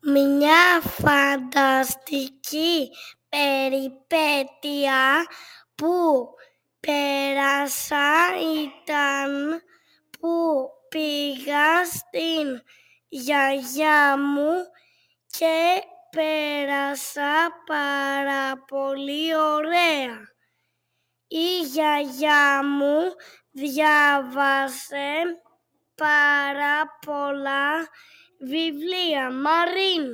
Μια φανταστική περιπέτεια που πέρασα ήταν που πήγα στην γιαγιά μου και πέρασα πάρα πολύ ωραία. Η γιαγιά μου διάβασε πάρα πολλά βιβλία. Μαρίν.